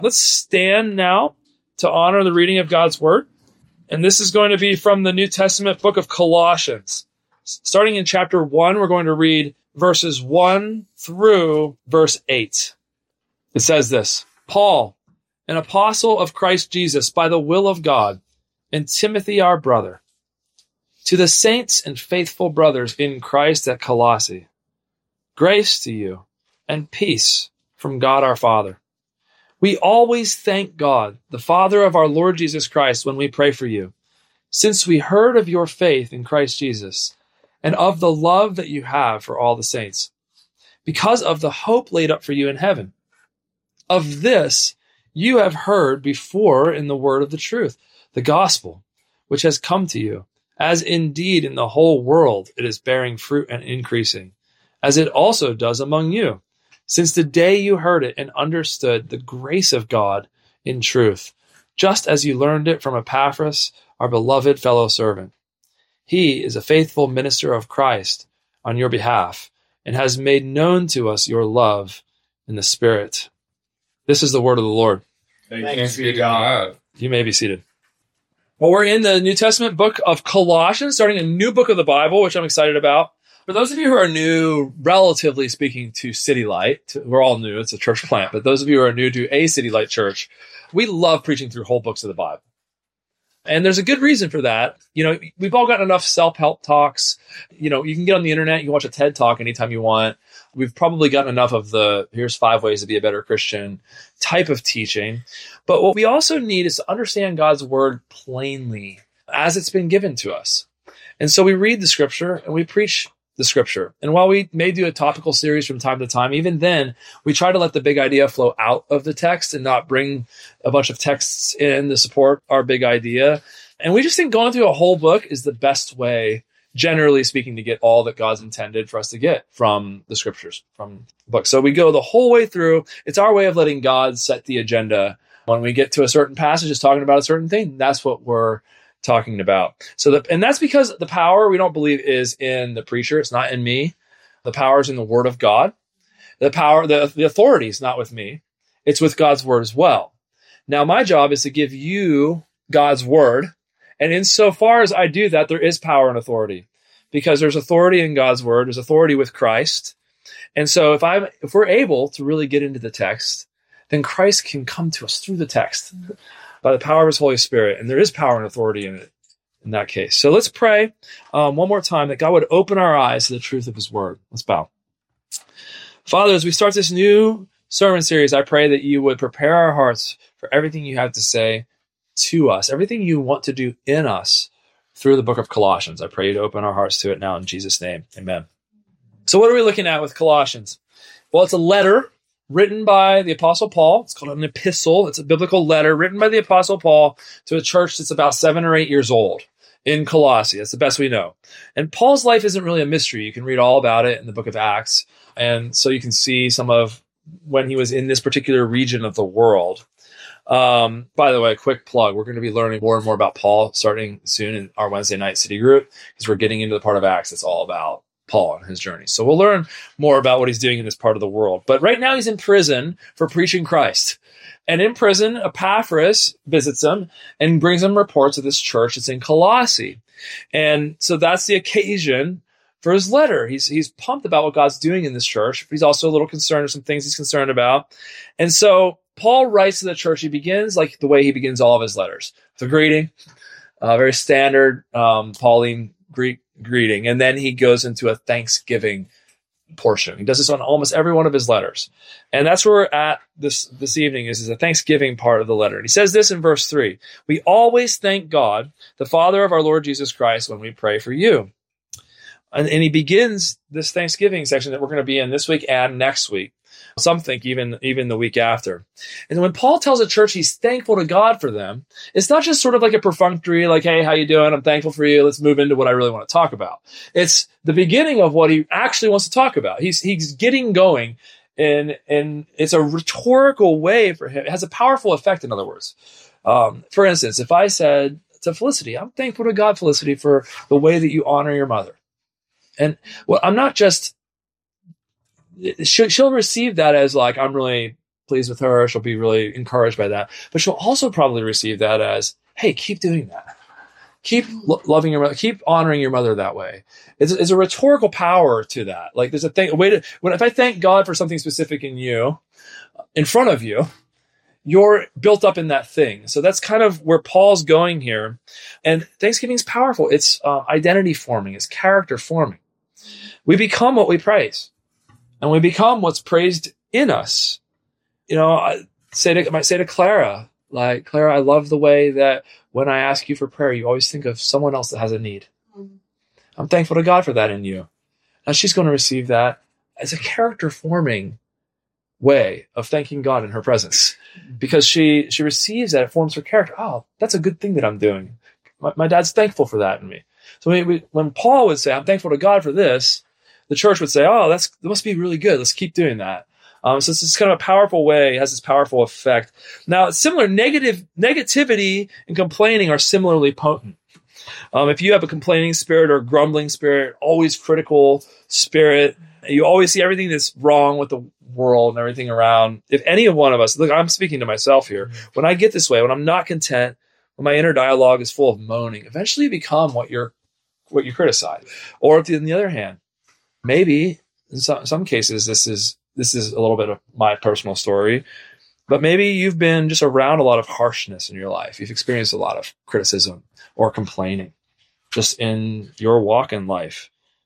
Let's stand now to honor the reading of God's word. And this is going to be from the New Testament book of Colossians. Starting in chapter 1, we're going to read verses 1 through verse 8. It says this: Paul, an apostle of Christ Jesus by the will of God, and Timothy our brother, to the saints and faithful brothers in Christ at Colossae, grace to you and peace from God our Father. We always thank God, the Father of our Lord Jesus Christ, when we pray for you, since we heard of your faith in Christ Jesus and of the love that you have for all the saints, because of the hope laid up for you in heaven. Of this you have heard before in the word of the truth, the gospel, which has come to you, as indeed in the whole world it is bearing fruit and increasing, as it also does among you, since the day you heard it and understood the grace of God in truth, just as you learned it from Epaphras, our beloved fellow servant. He is a faithful minister of Christ on your behalf and has made known to us your love in the Spirit. This is the word of the Lord. Thanks be to God. You may be seated. Well, we're in the New Testament book of Colossians, starting a new book of the Bible, which I'm excited about. For those of you who are new, relatively speaking, to City Light, we're all new, it's a church plant, but those of you who are new to a City Light church, we love preaching through whole books of the Bible. And there's a good reason for that. You know, we've all gotten enough self-help talks. You know, you can get on the internet, you can watch a TED Talk anytime you want. We've probably gotten enough of the here's 5 ways to be a better Christian type of teaching. But what we also need is to understand God's word plainly as it's been given to us. And so we read the scripture and we preach the scripture. And while we may do a topical series from time to time, even then, we try to let the big idea flow out of the text and not bring a bunch of texts in to support our big idea. And we just think going through a whole book is the best way, generally speaking, to get all that God's intended for us to get from the scriptures, from the book. So we go the whole way through. It's our way of letting God set the agenda. When we get to a certain passage, it's talking about a certain thing. That's what we're talking about. And that's because the power, we don't believe, is in the preacher. It's not in me. The power is in the word of God. The power, the authority is not with me. It's with God's word as well. Now, my job is to give you God's word. And insofar as I do that, there is power and authority, because there's authority in God's word. There's authority with Christ. And so if we're able to really get into the text, then Christ can come to us through the text by the power of his Holy Spirit. And there is power and authority in it in that case. So let's pray one more time that God would open our eyes to the truth of his word. Let's bow. Father, as we start this new sermon series, I pray that you would prepare our hearts for everything you have to say to us, everything you want to do in us through the book of Colossians. I pray you to open our hearts to it now in Jesus' name. Amen. So what are we looking at with Colossians? Well, it's a letter written by the Apostle Paul. It's called an epistle. It's a biblical letter written by the Apostle Paul to a church that's about 7 or 8 years old in Colossae. That's the best we know. And Paul's life isn't really a mystery. You can read all about it in the book of Acts. And so you can see some of when he was in this particular region of the world. By the way, a quick plug. We're going to be learning more and more about Paul starting soon in our Wednesday night city group, because we're getting into the part of Acts that's all about Paul and his journey. So we'll learn more about what he's doing in this part of the world. But right now he's in prison for preaching Christ. And in prison, Epaphras visits him and brings him reports of this church that's in Colossae. And so that's the occasion for his letter. He's pumped about what God's doing in this church. But he's also a little concerned with some things he's concerned about. And so Paul writes to the church. He begins like the way he begins all of his letters, with a greeting, very standard Pauline Greek greeting. And then he goes into a thanksgiving portion. He does this on almost every one of his letters. And that's where we're at this evening is a thanksgiving part of the letter. And he says this in verse 3, we always thank God, the Father of our Lord Jesus Christ, when we pray for you. And he begins this Thanksgiving section that we're going to be in this week and next week. Some think even the week after. And when Paul tells a church he's thankful to God for them, it's not just sort of like a perfunctory, like, hey, how you doing? I'm thankful for you. Let's move into what I really want to talk about. It's the beginning of what he actually wants to talk about. He's getting going, and it's a rhetorical way for him. It has a powerful effect, in other words. For instance, if I said to Felicity, I'm thankful to God, Felicity, for the way that you honor your mother. And well, I'm not just... She'll receive that as like, I'm really pleased with her. She'll be really encouraged by that. But she'll also probably receive that as, hey, keep doing that. Keep loving your mother. Keep honoring your mother that way. It's a rhetorical power to that. Like there's if I thank God for something specific in you, in front of you, you're built up in that thing. So that's kind of where Paul's going here. And Thanksgiving is powerful. It's identity forming. It's character forming. We become what we praise. And we become what's praised in us. I might say to Clara, like, Clara, I love the way that when I ask you for prayer, you always think of someone else that has a need. I'm thankful to God for that in you. And she's going to receive that as a character forming way of thanking God in her presence, because she receives that. It forms her character. Oh, that's a good thing that I'm doing. My dad's thankful for that in me. So when Paul would say, I'm thankful to God for this, the church would say, oh, that must be really good. Let's keep doing that. So this is kind of a powerful way. It has this powerful effect. Now, similar negativity and complaining are similarly potent. If you have a complaining spirit or grumbling spirit, always critical spirit, you always see everything that's wrong with the world and everything around. If any one of us, look, I'm speaking to myself here. When I get this way, when I'm not content, when my inner dialogue is full of moaning, eventually you become what you criticize. Or on the other hand, maybe in some cases, this is a little bit of my personal story, but maybe you've been just around a lot of harshness in your life. You've experienced a lot of criticism or complaining just in your walk in life.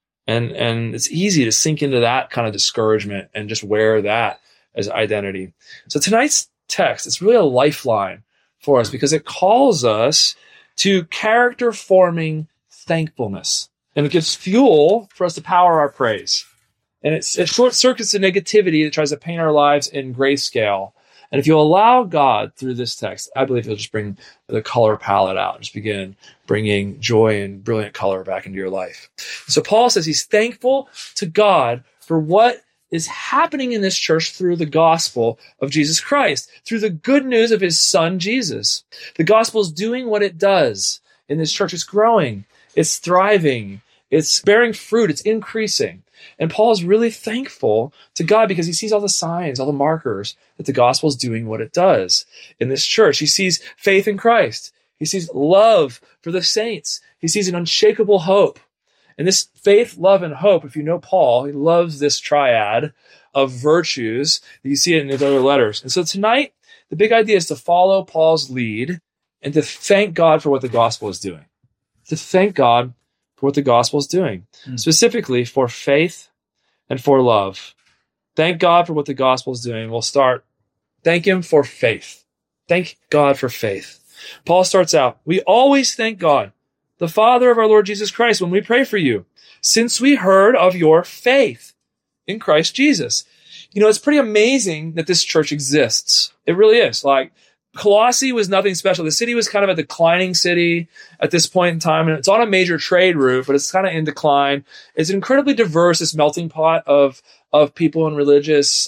And it's easy to sink into that kind of discouragement and just wear that as identity. So tonight's text, it's really a lifeline for us because it calls us to character-forming thankfulness. And it gives fuel for us to power our praise. And it short circuits the negativity that tries to paint our lives in grayscale. And if you allow God through this text, I believe he'll just bring the color palette out and just begin bringing joy and brilliant color back into your life. So Paul says he's thankful to God for what is happening in this church through the gospel of Jesus Christ, through the good news of his son, Jesus. The gospel is doing what it does in this church. It's growing. It's thriving. It's bearing fruit. It's increasing. And Paul is really thankful to God because he sees all the signs, all the markers that the gospel is doing what it does in this church. He sees faith in Christ. He sees love for the saints. He sees an unshakable hope. And this faith, love, and hope, if you know Paul, he loves this triad of virtues. You see it in his other letters. And so tonight, the big idea is to follow Paul's lead and to thank God for what the gospel is doing. To thank God for what the gospel is doing, specifically for faith and for love. Thank God for what the gospel is doing. We'll start. Thank him for faith. Thank God for faith. Paul starts out, we always thank God, the Father of our Lord Jesus Christ, when we pray for you, since we heard of your faith in Christ Jesus. It's pretty amazing that this church exists. It really is. Like, Colossae was nothing special. The city was kind of a declining city at this point in time, and it's on a major trade route, but it's kind of in decline. It's incredibly diverse, this melting pot of people and religious,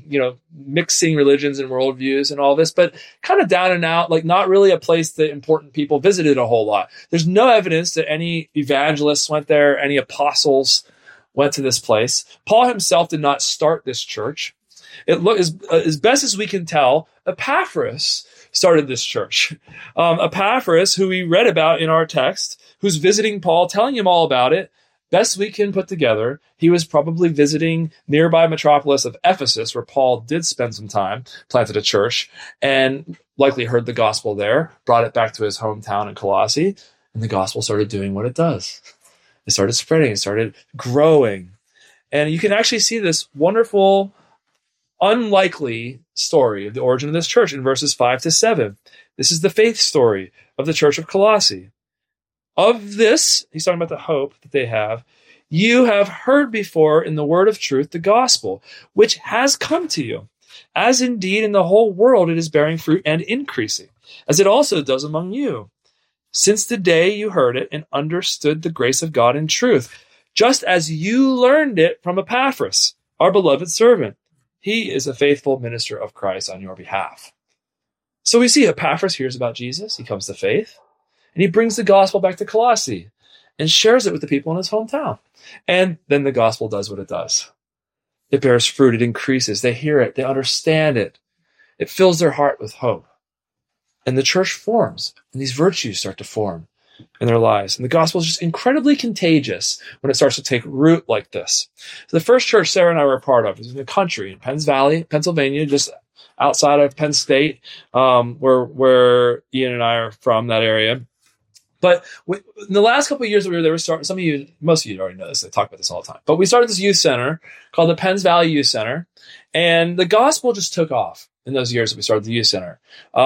mixing religions and worldviews and all this, but kind of down and out, like not really a place that important people visited a whole lot. There's no evidence that any evangelists went there, any apostles went to this place. Paul himself did not start this church. It as best as we can tell, Epaphras started this church. Epaphras, who we read about in our text, who's visiting Paul, telling him all about it. Best we can put together, he was probably visiting nearby metropolis of Ephesus, where Paul did spend some time, planted a church, and likely heard the gospel there, brought it back to his hometown in Colossae, and the gospel started doing what it does. It started spreading, it started growing. And you can actually see this wonderful, unlikely story of the origin of this church in verses 5-7. This is the faith story of the church of Colossae. Of this, he's talking about the hope that they have, you have heard before in the word of truth, the gospel, which has come to you, as indeed in the whole world it is bearing fruit and increasing, as it also does among you, since the day you heard it and understood the grace of God in truth, just as you learned it from Epaphras, our beloved servant. He is a faithful minister of Christ on your behalf. So we see Epaphras hears about Jesus. He comes to faith. And he brings the gospel back to Colossae and shares it with the people in his hometown. And then the gospel does what it does. It bears fruit. It increases. They hear it. They understand it. it fills their heart with hope. And the church forms, and these virtues start to form in their lives. And the gospel is just incredibly contagious when it starts to take root like this. So the first church Sarah and I were a part of was in the country in Penns Valley, Pennsylvania, just outside of Penn State, where Ian and I are from, that area. But in the last couple of years that we were there, most of you already know this. I talk about this all the time. But we started this youth center called the Penns Valley Youth Center, and the gospel just took off in those years that we started the youth center.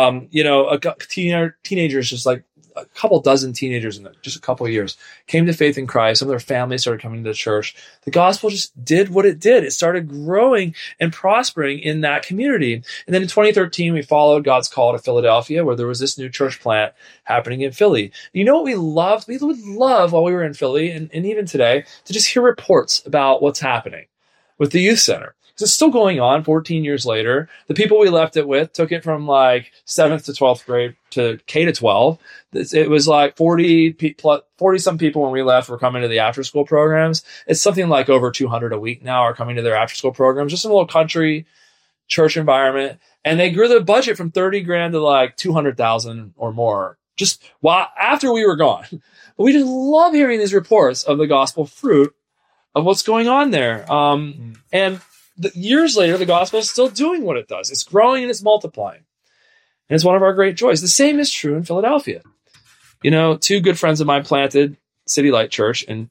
Teenagers, just like a couple dozen teenagers in just a couple of years, came to faith in Christ. Some of their families started coming to the church. The gospel just did what it did. It started growing and prospering in that community. And then in 2013, we followed God's call to Philadelphia, where there was this new church plant happening in Philly. You know what we loved? We would love, while we were in Philly, and even today, to just hear reports about what's happening with the youth center. Because it's still going on 14 years later. The people we left it with took it from like 7th to 12th grade to K to 12. It was like 40 some people when we left were coming to the after school programs. It's something like over 200 a week now are coming to their after school programs, just in a little country church environment. And they grew the budget from 30 grand to like 200,000 or more just after we were gone. But we just love hearing these reports of the gospel fruit of what's going on there. And years later, the gospel is still doing what it does. It's growing and it's multiplying. And it's one of our great joys. The same is true in Philadelphia. You know, two good friends of mine planted City Light Church in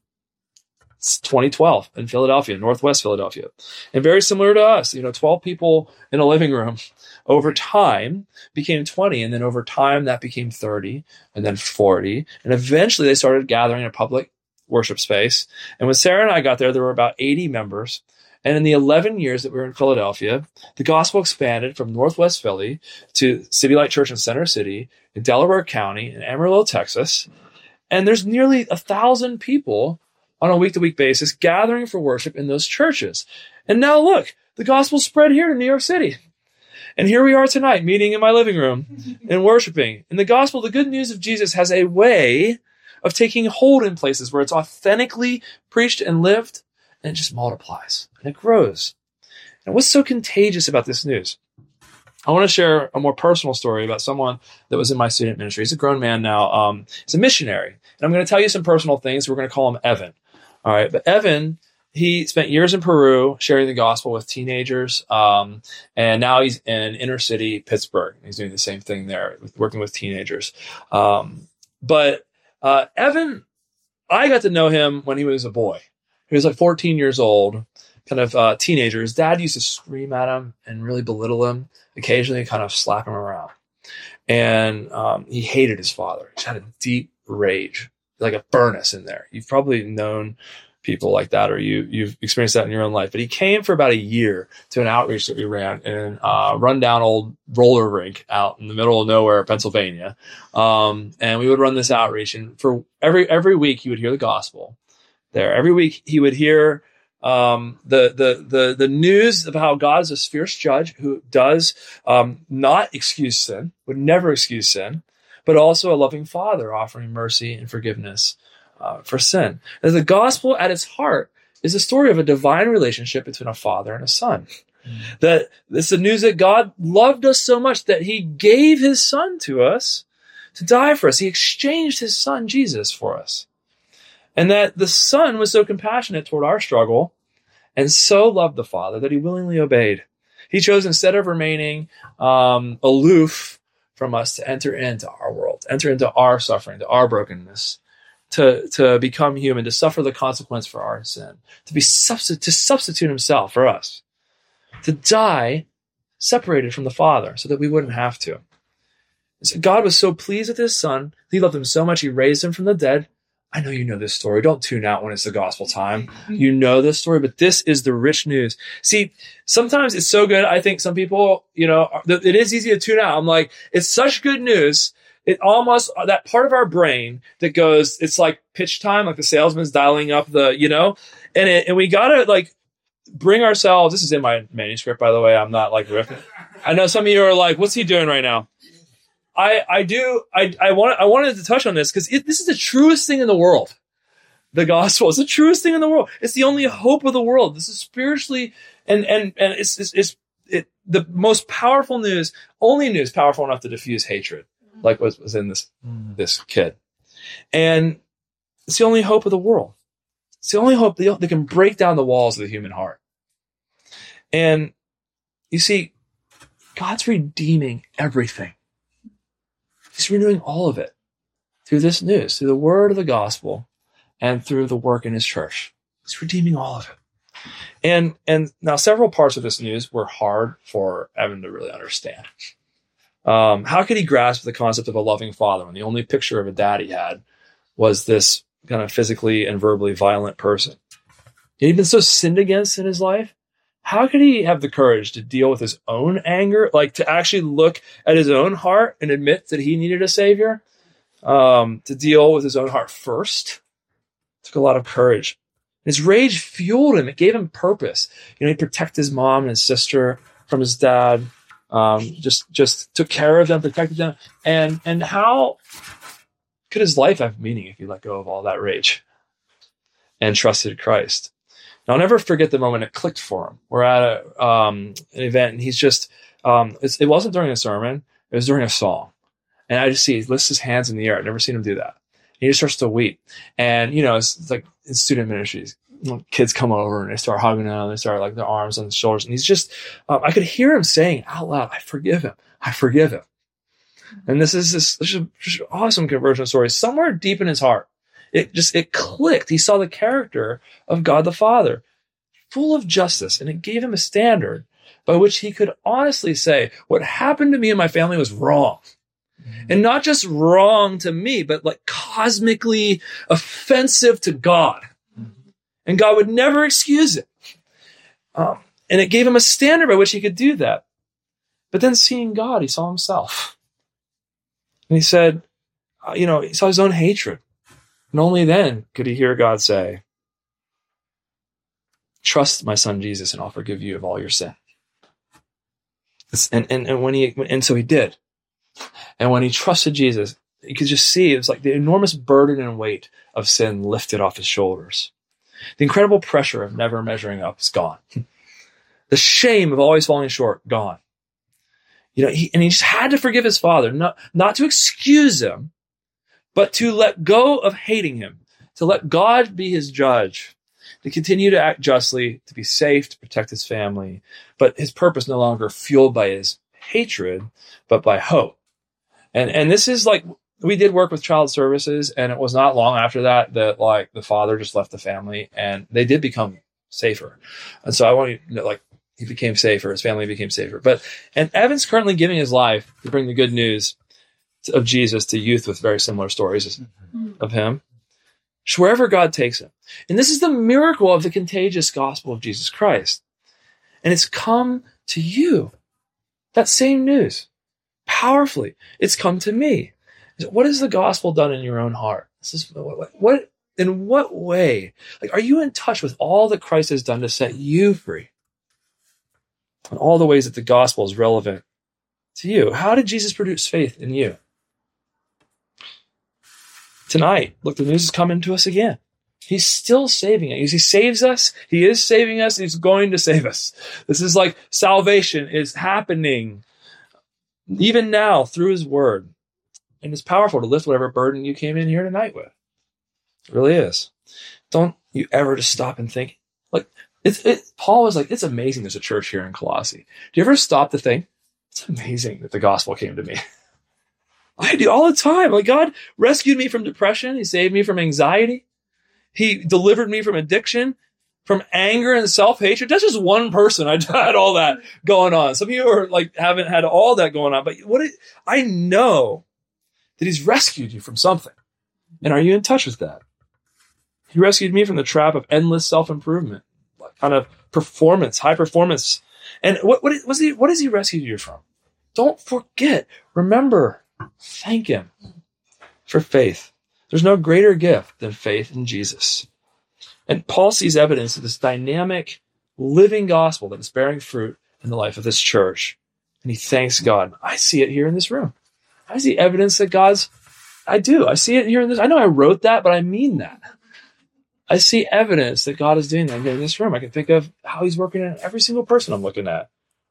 2012 in Philadelphia, Northwest Philadelphia. And very similar to us, 12 people in a living room over time became 20. And then over time, that became 30 and then 40. And eventually they started gathering in a public worship space. And when Sarah and I got there were about 80 members. And in the 11 years that we were in Philadelphia, the gospel expanded from Northwest Philly to City Light Church in Center City, in Delaware County, in Amarillo, Texas. And there's nearly 1,000 people on a week-to-week basis gathering for worship in those churches. And now look, the gospel spread here to New York City. And here we are tonight, meeting in my living room and worshiping. And the gospel, the good news of Jesus, has a way of taking hold in places where it's authentically preached and lived, and it just multiplies and it grows. And what's so contagious about this news? I want to share a more personal story about someone that was in my student ministry. He's a grown man now. He's a missionary. And I'm going to tell you some personal things. We're going to call him Evan. All right. But Evan, he spent years in Peru sharing the gospel with teenagers. And now he's in inner city Pittsburgh. He's doing the same thing there, working with teenagers. But Evan, I got to know him when he was a boy. He was like 14 years old, kind of teenager. His dad used to scream at him and really belittle him, occasionally kind of slap him around. And he hated his father. He had a deep rage, like a furnace in there. You've probably known people like that, or you've experienced that in your own life. But he came for about a year to an outreach that we ran in a rundown old roller rink out in the middle of nowhere, Pennsylvania. And we would run this outreach. And for every week, he would hear the gospel there. Every week he would hear the news of how God is a fierce judge who does not excuse sin, would never excuse sin, but also a loving father offering mercy and forgiveness for sin. And the gospel at its heart is a story of a divine relationship between a father and a son. That it's the news that God loved us so much that he gave his son to us to die for us. He exchanged his son, Jesus, for us. And that the Son was so compassionate toward our struggle and so loved the Father that he willingly obeyed. He chose, instead of remaining aloof from us, to enter into our world, enter into our suffering, to our brokenness, to become human, to suffer the consequence for our sin, to substitute himself for us, to die separated from the Father so that we wouldn't have to. So God was so pleased with his Son. He loved him so much, he raised him from the dead. I know you know this story. Don't tune out when it's the gospel time. You know this story, but this is the rich news. See, sometimes it's so good. I think some people, it is easy to tune out. I'm like, it's such good news. It almost, that part of our brain that goes, it's like pitch time, like the salesman's dialing up and we gotta like bring ourselves. This is in my manuscript, by the way. I'm not like riffing. I know some of you are like, what's he doing right now? I wanted to touch on this because this is the truest thing in the world. The gospel is the truest thing in the world. It's the only hope of the world. This is spiritually and it's the most powerful news, only news powerful enough to diffuse hatred, like was in this kid. And it's the only hope of the world. It's the only hope that can break down the walls of the human heart. And you see, God's redeeming everything. He's renewing all of it through this news, through the word of the gospel, and through the work in his church. He's redeeming all of it. And now several parts of this news were hard for Evan to really understand. How could he grasp the concept of a loving father when the only picture of a dad he had was this kind of physically and verbally violent person? He'd been so sinned against in his life. How could he have the courage to deal with his own anger, like to actually look at his own heart and admit that he needed a savior, to deal with his own heart first? It took a lot of courage. His rage fueled him. It gave him purpose. He'd protect his mom and his sister from his dad, just took care of them, protected them. And how could his life have meaning if he let go of all that rage and trusted Christ? Now, I'll never forget the moment it clicked for him. We're at an event, and he's just, it wasn't during a sermon. It was during a song. And I just see he lifts his hands in the air. I've never seen him do that. He just starts to weep. And, it's like in student ministries, kids come over and they start hugging him. They start like their arms on his shoulders. And he's just, I could hear him saying out loud, I forgive him. I forgive him. And this is an awesome conversion story. Somewhere deep in his heart, it clicked. He saw the character of God the Father, full of justice, and it gave him a standard by which he could honestly say, what happened to me and my family was wrong. And not just wrong to me, but like cosmically offensive to God. And God would never excuse it. And it gave him a standard by which he could do that. But then seeing God, he saw himself. And he said, he saw his own hatred. And only then could he hear God say, trust my son Jesus and I'll forgive you of all your sin. And so he did. And when he trusted Jesus, you could just see it was like the enormous burden and weight of sin lifted off his shoulders. The incredible pressure of never measuring up is gone. The shame of always falling short, gone. He just had to forgive his father, not to excuse him, but to let go of hating him, to let God be his judge, to continue to act justly, to be safe, to protect his family. But his purpose no longer fueled by his hatred, but by hope. And this is like, we did work with child services, and it was not long after that like the father just left the family and they did become safer. And so I want you to know, like, he became safer, his family became safer. And Evan's currently giving his life to bring the good news of Jesus to youth with very similar stories of him. Just wherever God takes him. And this is the miracle of the contagious gospel of Jesus Christ. And it's come to you. That same news. Powerfully. It's come to me. What has the gospel done in your own heart? In what way? Like, are you in touch with all that Christ has done to set you free? And all the ways that the gospel is relevant to you. How did Jesus produce faith in you? Tonight, look, the news is coming to us again. He's still saving us. He saves us. He is saving us. He's going to save us. This is like salvation is happening even now through his word. And it's powerful to lift whatever burden you came in here tonight with. It really is. Don't you ever just stop and think. Like, Paul was like, it's amazing there's a church here in Colossae. Do you ever stop to think, it's amazing that the gospel came to me? I do all the time. Like, God rescued me from depression. He saved me from anxiety. He delivered me from addiction, from anger and self-hatred. That's just one person. I had all that going on. Some of you are like, haven't had all that going on, but I know that he's rescued you from something. And are you in touch with that? He rescued me from the trap of endless self-improvement, like kind of performance, high performance. And what has he rescued you from? Don't forget. Remember. Thank him for faith. There's no greater gift than faith in Jesus. And Paul sees evidence of this dynamic, living gospel that is bearing fruit in the life of this church. And he thanks God. I see it here in this room. I see evidence that I do. I see it here in this. I know I wrote that, but I mean that. I see evidence that God is doing that here in this room. I can think of how he's working in every single person I'm looking at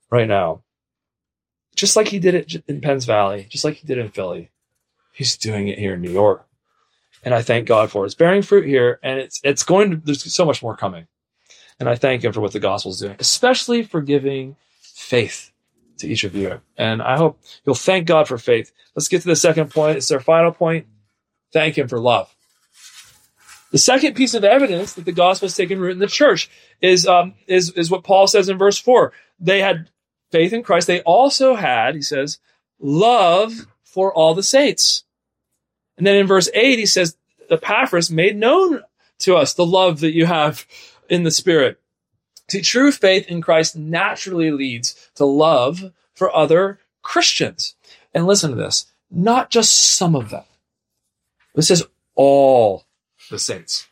right now. Just like he did it in Penns Valley, just like he did in Philly. He's doing it here in New York. And I thank God for it. It's bearing fruit here, and there's so much more coming. And I thank him for what the gospel is doing, especially for giving faith to each of you. And I hope you'll thank God for faith. Let's get to the second point. It's our final point. Thank him for love. The second piece of evidence that the gospel has taken root in the church is what Paul says in verse 4. They had faith in Christ. They also had, he says, love for all the saints. And then in verse 8, he says, Epaphras made known to us the love that you have in the Spirit. See, true faith in Christ naturally leads to love for other Christians. And listen to this, not just some of them. It says all the saints.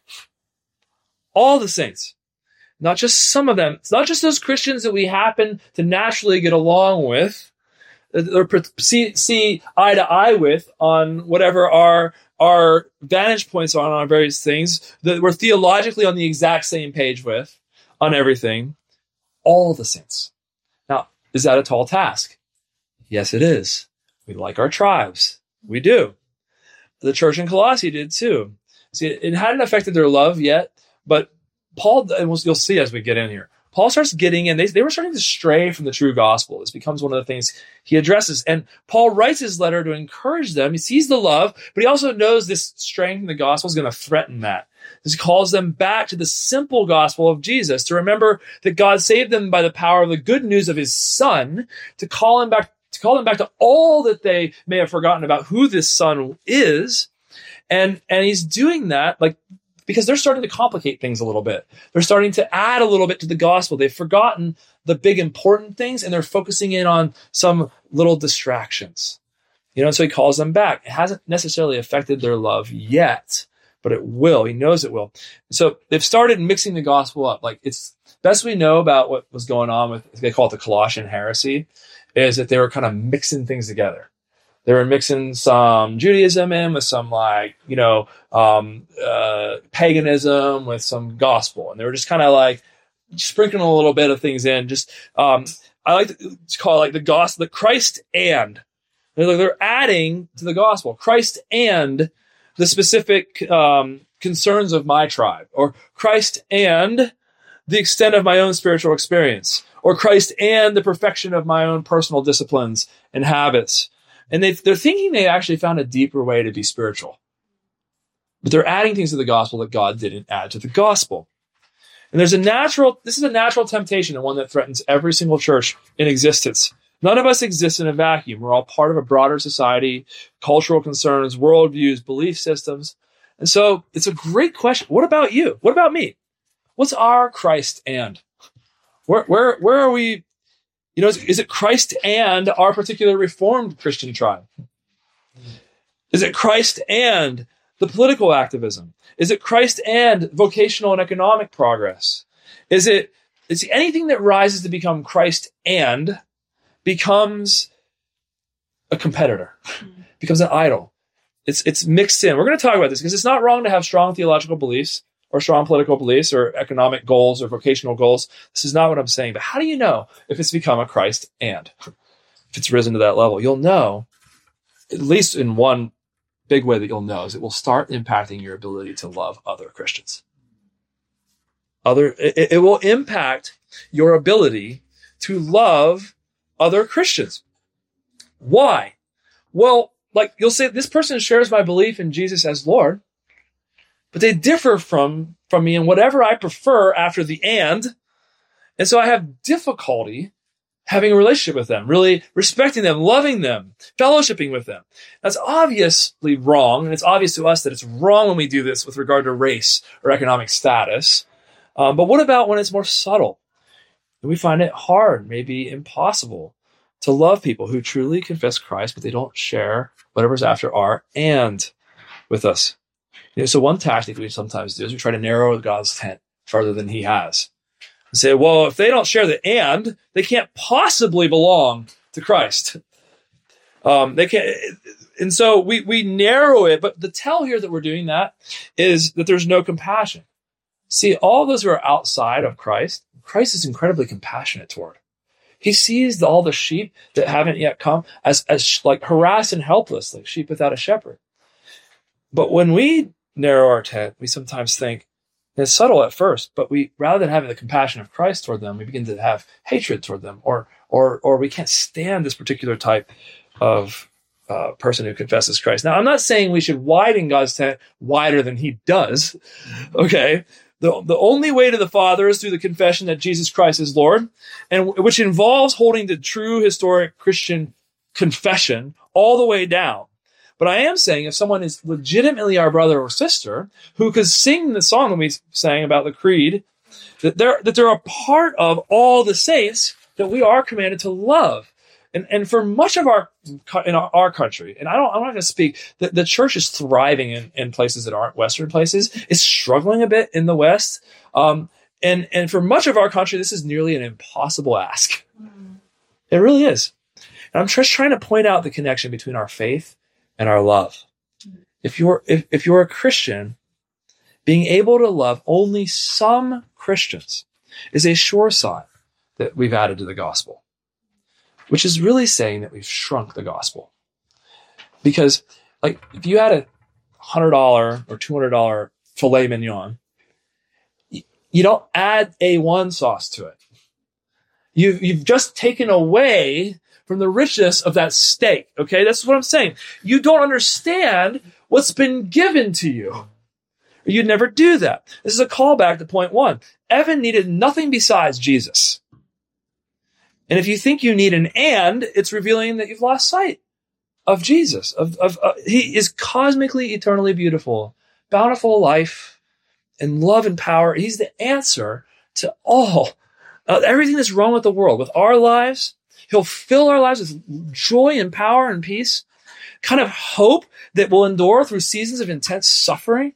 All the saints. Not just some of them. It's not just those Christians that we happen to naturally get along with, or see eye to eye with on whatever our vantage points are on various things, that we're theologically on the exact same page with on everything. All the saints. Now, is that a tall task? Yes, it is. We like our tribes. We do. The church in Colossae did too. See, it hadn't affected their love yet, but Paul, and you'll see as we get in here, Paul starts getting in. They were starting to stray from the true gospel. This becomes one of the things he addresses. And Paul writes his letter to encourage them. He sees the love, but he also knows this straying from the gospel is going to threaten that. This calls them back to the simple gospel of Jesus, to remember that God saved them by the power of the good news of his Son, to call them back to all that they may have forgotten about who this Son is. And he's doing that because they're starting to complicate things a little bit. They're starting to add a little bit to the gospel. They've forgotten the big important things, and they're focusing in on some little distractions. So he calls them back. It hasn't necessarily affected their love yet, but it will. He knows it will. So they've started mixing the gospel up. It's best we know about what was going on with, they call it the Colossian heresy, is that they were kind of mixing things together. They were mixing some Judaism in with some paganism with some gospel. And they were just kind of sprinkling a little bit of things in. I like to call it the gospel, the Christ and. They're adding to the gospel, Christ and the specific concerns of my tribe, or Christ and the extent of my own spiritual experience, or Christ and the perfection of my own personal disciplines and habits. And they're thinking they actually found a deeper way to be spiritual. But they're adding things to the gospel that God didn't add to the gospel. And this is a natural temptation, and one that threatens every single church in existence. None of us exist in a vacuum. We're all part of a broader society, cultural concerns, worldviews, belief systems. And so it's a great question. What about you? What about me? What's our Christ and? Where are we? Is it Christ and our particular Reformed Christian tribe? Is it Christ and the political activism? Is it Christ and vocational and economic progress? Is anything that rises to become Christ and becomes a competitor, becomes an idol? It's mixed in. We're going to talk about this because it's not wrong to have strong theological beliefs or strong political beliefs or economic goals or vocational goals. This is not what I'm saying. But how do you know if it's become a Christ and? If it's risen to that level, you'll know, at least in one big way that you'll know, is it will start impacting your ability to love other Christians. It will impact your ability to love other Christians. Why? Well, you'll say, this person shares my belief in Jesus as Lord, but they differ from me in whatever I prefer after the and so I have difficulty having a relationship with them, really respecting them, loving them, fellowshipping with them. That's obviously wrong, and it's obvious to us that it's wrong when we do this with regard to race or economic status. But what about when it's more subtle? We find it hard, maybe impossible, to love people who truly confess Christ, but they don't share whatever's after our and with us. So one tactic we sometimes do is we try to narrow God's tent further than he has. And say, well, if they don't share the and, they can't possibly belong to Christ. They can't, and so we narrow it, but the tell here that we're doing that is that there's no compassion. See, all those who are outside of Christ, Christ is incredibly compassionate toward. He sees all the sheep that haven't yet come as like harassed and helpless, like sheep without a shepherd. But when we narrow our tent, we sometimes think, and it's subtle at first, but we, rather than having the compassion of Christ toward them, we begin to have hatred toward them, or we can't stand this particular type of person who confesses Christ. Now, I'm not saying we should widen God's tent wider than he does. Okay. The only way to the Father is through the confession that Jesus Christ is Lord, and which involves holding the true historic Christian confession all the way down. But I am saying if someone is legitimately our brother or sister who could sing the song that we sang about the creed, that they're a part of all the saints that we are commanded to love. And for much of our country, and I'm not going to speak, the church is thriving in places that aren't Western places. It's struggling a bit in the West. And for much of our country, this is nearly an impossible ask. It really is. And I'm just trying to point out the connection between our faith and our love. If you're a Christian, being able to love only some Christians is a sure sign that we've added to the gospel, which is really saying that we've shrunk the gospel. Because, like, if you had a $100 or $200 filet mignon, you don't add A1 sauce to it. You've just taken away from the richness of that steak. Okay, that's what I'm saying. You don't understand what's been given to you. You'd never do that. This is a callback to point 1. Evan needed nothing besides Jesus. And if you think you need an and, it's revealing that you've lost sight of Jesus. He is cosmically, eternally beautiful, bountiful life, and love and power. He's the answer to all everything that's wrong with the world, with our lives. He'll fill our lives with joy and power and peace, kind of hope that will endure through seasons of intense suffering.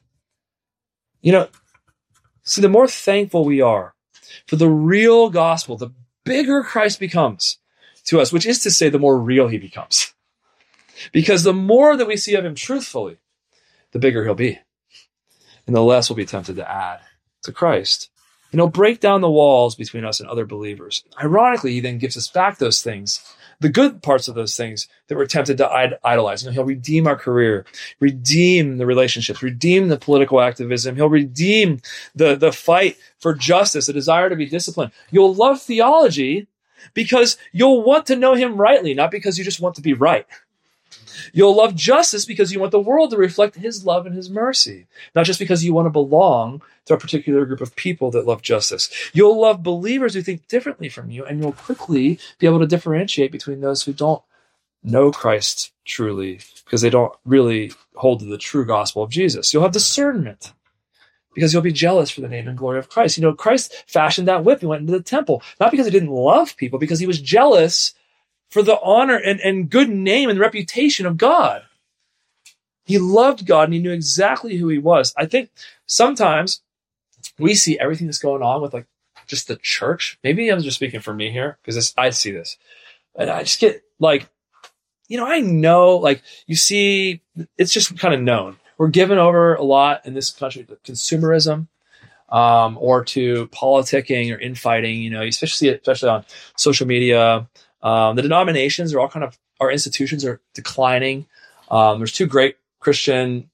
See, the more thankful we are for the real gospel, the bigger Christ becomes to us, which is to say, the more real he becomes. Because the more that we see of him truthfully, the bigger he'll be. And the less we'll be tempted to add to Christ. And he'll break down the walls between us and other believers. Ironically, he then gives us back those things, the good parts of those things that we're tempted to idolize. He'll redeem our career, redeem the relationships, redeem the political activism. He'll redeem the fight for justice, the desire to be disciplined. You'll love theology because you'll want to know him rightly, not because you just want to be right. You'll love justice because you want the world to reflect his love and his mercy, not just because you want to belong to a particular group of people that love justice. You'll love believers who think differently from you, and you'll quickly be able to differentiate between those who don't know Christ truly because they don't really hold to the true gospel of Jesus. You'll have discernment because you'll be jealous for the name and glory of Christ. Christ fashioned that whip. He went into the temple, not because he didn't love people, because he was jealous for the honor and good name and reputation of God. He loved God and he knew exactly who he was. I think sometimes we see everything that's going on with just the church. Maybe I'm just speaking for me here because I see this. And I just get I know, you see, it's just kind of known. We're given over a lot in this country to consumerism or to politicking or infighting, especially on social media. The denominations are all our institutions are declining. There's 2 great Christian,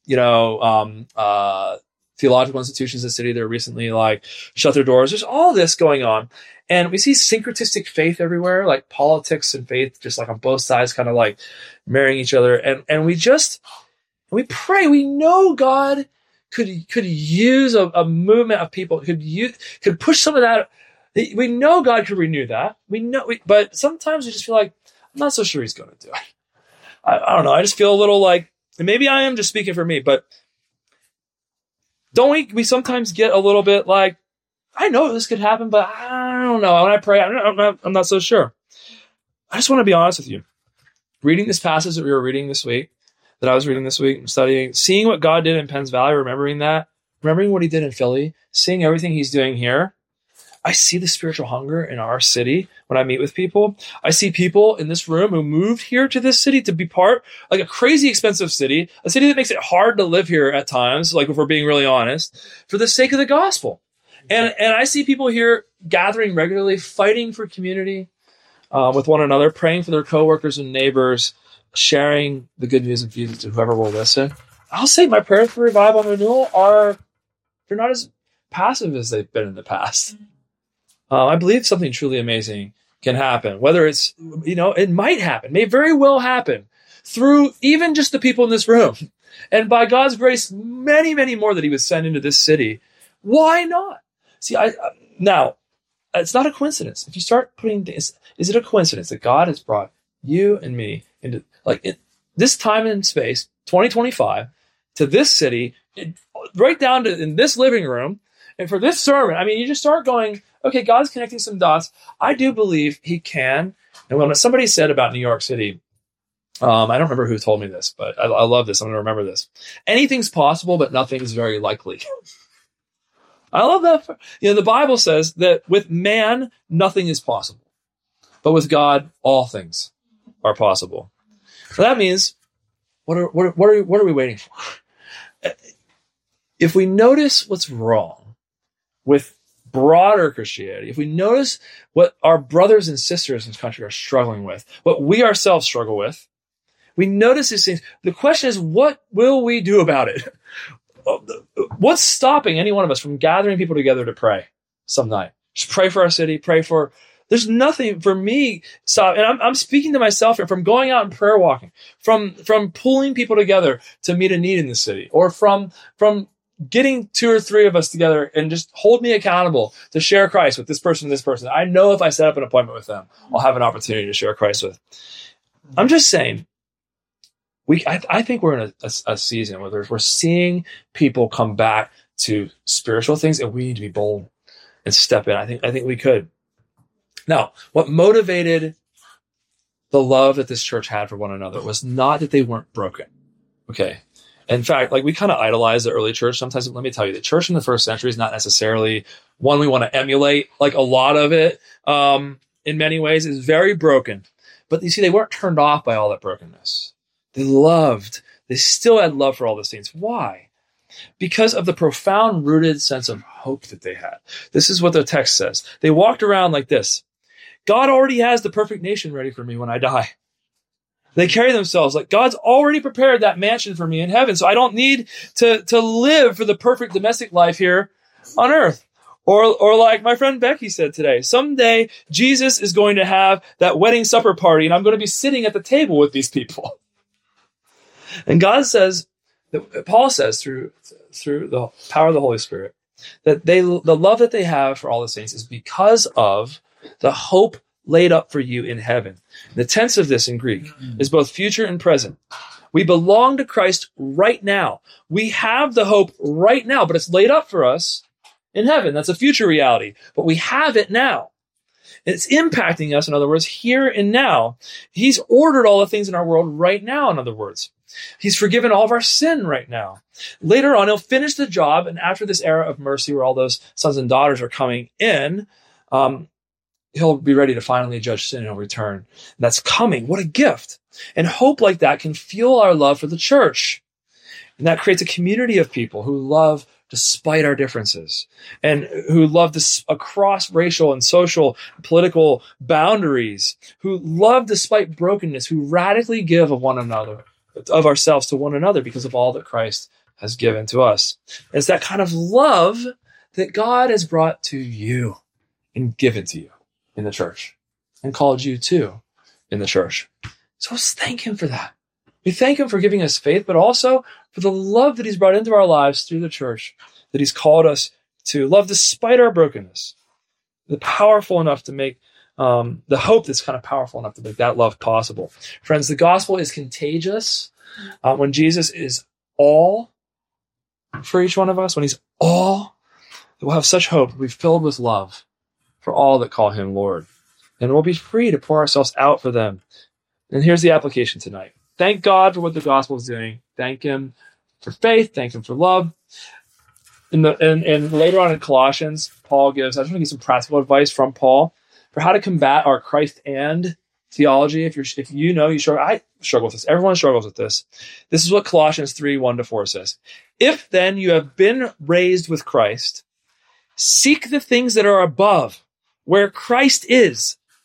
theological institutions in the city that are recently shut their doors. There's all this going on. And we see syncretistic faith everywhere, like politics and faith, just on both sides, kind of marrying each other. And we pray, we know God could use a movement of people, could push some of that. We know God could renew that. But sometimes we just feel I'm not so sure he's going to do it. I don't know. I just feel a little and maybe I am just speaking for me, but don't we sometimes get a little bit I know this could happen, but I don't know. When I pray, I'm not so sure. I just want to be honest with you. Reading this passage that I was reading this week, studying, seeing what God did in Penns Valley, remembering what he did in Philly, seeing everything he's doing here, I see the spiritual hunger in our city when I meet with people. I see people in this room who moved here to this city to be part, a crazy expensive city, a city that makes it hard to live here at times, if we're being really honest, for the sake of the gospel. And I see people here gathering regularly, fighting for community, with one another, praying for their coworkers and neighbors, sharing the good news of Jesus to whoever will listen. I'll say my prayers for revival and renewal they're not as passive as they've been in the past. I believe something truly amazing can happen, whether it's, it might happen, may very well happen through even just the people in this room. And by God's grace, many, many more that he would send into this city. Why not? See, now, it's not a coincidence. If you start putting this, is it a coincidence that God has brought you and me into this time and space, 2025, to this city, right down to in this living room, and for this sermon? I mean, you just start going, okay, God's connecting some dots. I do believe he can. And when somebody said about New York City, I don't remember who told me this, but I love this. I'm going to remember this. Anything's possible, but nothing's very likely. I love that. The Bible says that with man, nothing is possible. But with God, all things are possible. So that means, what are we waiting for? If we notice what's wrong with broader Christianity, if we notice what our brothers and sisters in this country are struggling with, what we ourselves struggle with, we notice these things. The question is, what will we do about it? What's stopping any one of us from gathering people together to pray some night? Just pray for our city, there's nothing for me. And I'm speaking to myself here, from going out and prayer walking, from pulling people together to meet a need in the city, or from getting 2 or 3 of us together and just hold me accountable to share Christ with this person and this person. I know if I set up an appointment with them, I'll have an opportunity to share Christ with. I'm just saying, I think we're in a season where we're seeing people come back to spiritual things, and we need to be bold and step in. I think we could. Now, what motivated the love that this church had for one another was not that they weren't broken. Okay. In fact, we kind of idolize the early church. Sometimes, let me tell you, the church in the first century is not necessarily one we want to emulate. A lot of it, in many ways, is very broken. But you see, they weren't turned off by all that brokenness. They still had love for all the saints. Why? Because of the profound rooted sense of hope that they had. This is what the text says. They walked around like this. God already has the perfect nation ready for me when I die. They carry themselves like God's already prepared that mansion for me in heaven, so I don't need to live for the perfect domestic life here on earth. Or like my friend Becky said today, someday Jesus is going to have that wedding supper party, and I'm going to be sitting at the table with these people. And God says, Paul says through the power of the Holy Spirit, that the love that they have for all the saints is because of the hope laid up for you in heaven. The tense of this in Greek is both future and present. We belong to Christ right now. We have the hope right now, but it's laid up for us in heaven. That's a future reality, but we have it now. It's impacting us, in other words, here and now. He's ordered all the things in our world right now, in other words. He's forgiven all of our sin right now. Later on, he'll finish the job, and after this era of mercy where all those sons and daughters are coming in, he'll be ready to finally judge sin and he'll return. And that's coming. What a gift. And hope like that can fuel our love for the church. And that creates a community of people who love despite our differences, and who love this across racial and social, political boundaries, who love despite brokenness, who radically give of one another, of ourselves to one another because of all that Christ has given to us. It's that kind of love that God has brought to you and given to you in the church and called you to in the church. So let's thank him for that. We thank him for giving us faith, but also for the love that he's brought into our lives through the church, that he's called us to love despite our brokenness. The powerful enough to make the hope that's kind of powerful enough to make that love possible. Friends, the gospel is contagious. When Jesus is all for each one of us, when he's all, we'll have such hope. We'll be filled with love for all that call him Lord. And we'll be free to pour ourselves out for them. And here's the application tonight. Thank God for what the gospel is doing. Thank him for faith. Thank him for love. And later on in Colossians, Paul gives, I just want to give some practical advice from Paul for how to combat our Christ and theology. If you know you struggle, I struggle with this. Everyone struggles with this. This is what Colossians 3:1-4 says. If then you have been raised with Christ, seek the things that are above, where Christ is,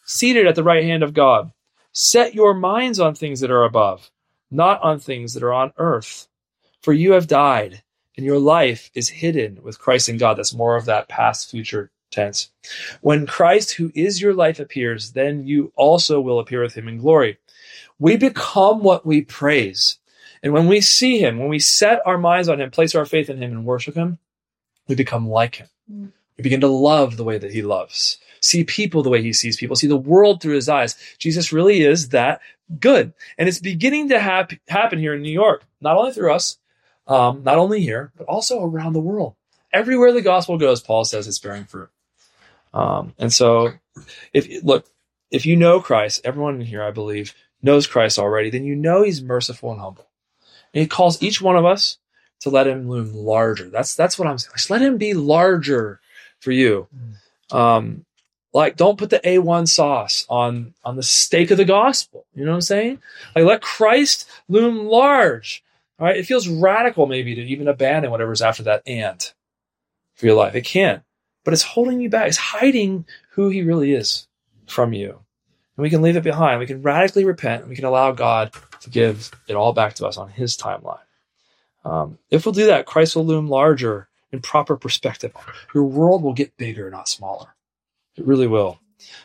seated at the right hand of God. Set your minds on things that are above, not on things that are on earth. For you have died, and your life is hidden with Christ in God. That's more of that past future tense. When Christ, who is your life, appears, then you also will appear with him in glory. We become what we praise. And when we see him, when we set our minds on him, place our faith in him and worship him, we become like him. We begin to love the way that he loves, see people the way he sees people, see the world through his eyes. Jesus really is that good. And it's beginning to happen here in New York, not only through us, not only here, but also around the world. Everywhere the gospel goes, Paul says it's bearing fruit. And so if you know Christ, everyone in here, I believe, knows Christ already, then you know he's merciful and humble. And he calls each one of us to let him loom larger. That's what I'm saying. Just let him be larger for you. Like, don't put the A1 sauce on the steak of the gospel. You know what I'm saying? Like, let Christ loom large. All right. It feels radical maybe to even abandon whatever's after that and for your life. It can, but it's holding you back. It's hiding who he really is from you. And we can leave it behind. We can radically repent. And we can allow God to give it all back to us on his timeline. If we'll do that, Christ will loom larger in proper perspective. Your world will get bigger, not smaller. It really will.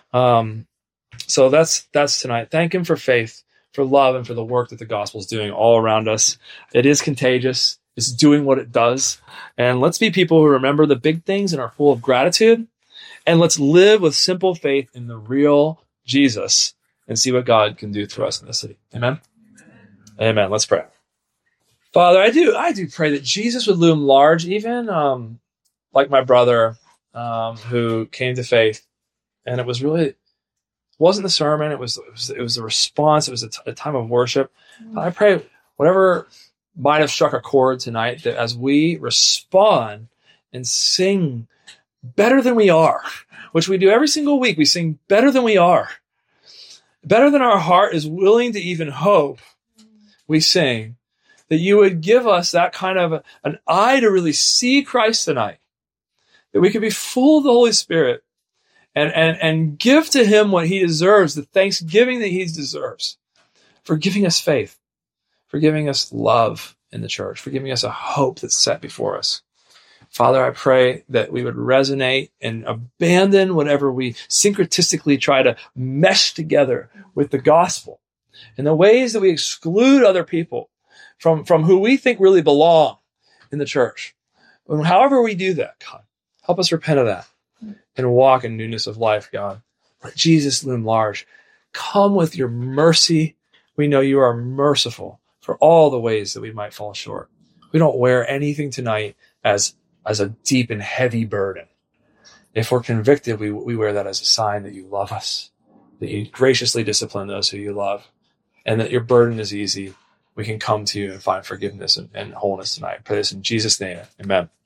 So that's tonight. Thank him for faith, for love, and for the work that the gospel is doing all around us. It is contagious. It's doing what it does. And let's be people who remember the big things and are full of gratitude. And let's live with simple faith in the real Jesus and see what God can do through us in this city. Amen? Amen. Let's pray. Father, I do pray that Jesus would loom large, even like my brother who came to faith. And it wasn't the sermon. It was a response. It was a time of worship. I pray whatever might have struck a chord tonight, that as we respond and sing better than we are, which we do every single week, we sing better than we are, better than our heart is willing to even hope, we sing, that you would give us that kind of an eye to really see Christ tonight, that we could be full of the Holy Spirit and give to him what he deserves, the thanksgiving that he deserves, for giving us faith, for giving us love in the church, for giving us a hope that's set before us. Father, I pray that we would resonate and abandon whatever we syncretistically try to mesh together with the gospel and the ways that we exclude other people from who we think really belong in the church. And however we do that, God, help us repent of that and walk in newness of life, God. Let Jesus loom large. Come with your mercy. We know you are merciful for all the ways that we might fall short. We don't wear anything tonight as a deep and heavy burden. If we're convicted, we wear that as a sign that you love us, that you graciously discipline those who you love, and that your burden is easy. We can come to you and find forgiveness and wholeness tonight. I pray this in Jesus' name. Amen.